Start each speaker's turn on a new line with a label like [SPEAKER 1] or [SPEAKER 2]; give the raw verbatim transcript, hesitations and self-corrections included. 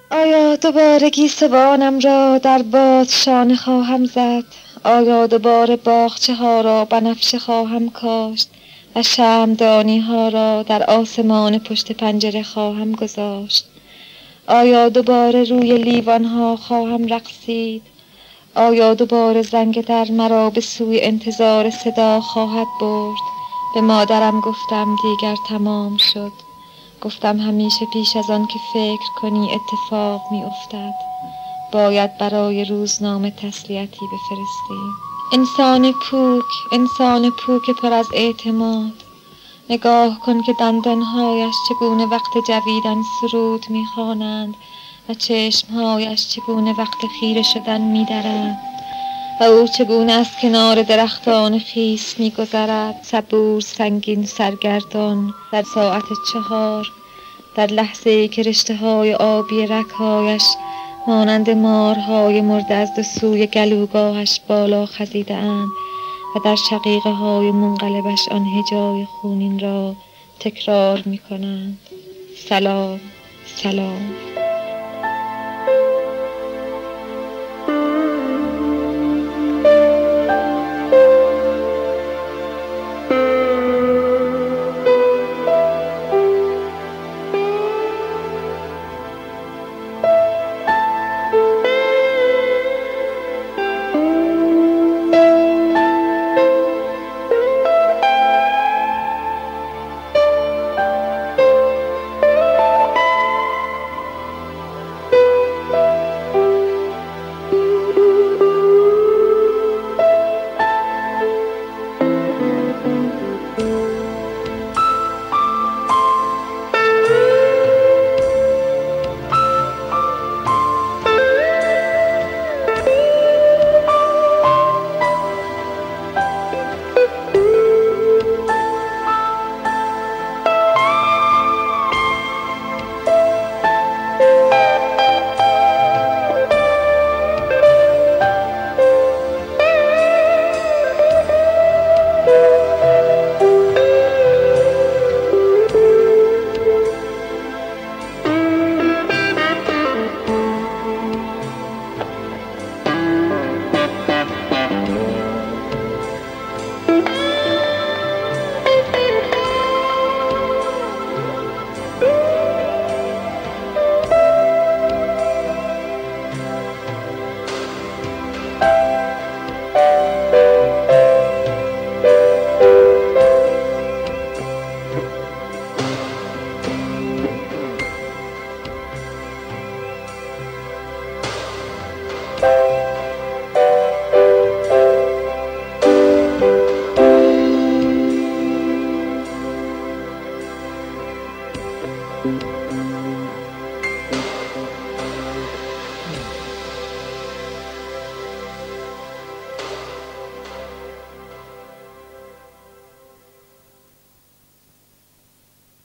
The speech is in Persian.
[SPEAKER 1] آیا دوباره گیسوانم را در باد شانه خواهم زد؟ آیا دوباره باغچه ها را بنفشه خواهم کاشت و شمعدانی ها را در آسمان پشت پنجره خواهم گذاشت؟ آیا دوباره روی لیوان ها خواهم رقصید؟ آیا دوباره زنگ در مرا به سوی انتظار صدا خواهد برد؟ به مادرم گفتم دیگر تمام شد. گفتم همیشه پیش از آن که فکر کنی اتفاق می افتد. باید برای روزنامه تسلیتی بفرستی. انسان پوک، انسان پوک پر از اعتماد. نگاه کن که دندانهایش چگونه وقت جویدن سرود می خوانند و چشمهایش چگونه وقت خیره شدن می درند و او چگونه از کنار درختان خیس می گذرد، صبور، سنگین، سرگردان. در ساعت چهار، در لحظه ای که رشته های آبی رگهایش مانند مارهای مرده از دو سوی گلوگاهش بالا خزیده اند و در شقیقه های منقلبش آن هجای خونین را تکرار می کنند. سلام، سلام.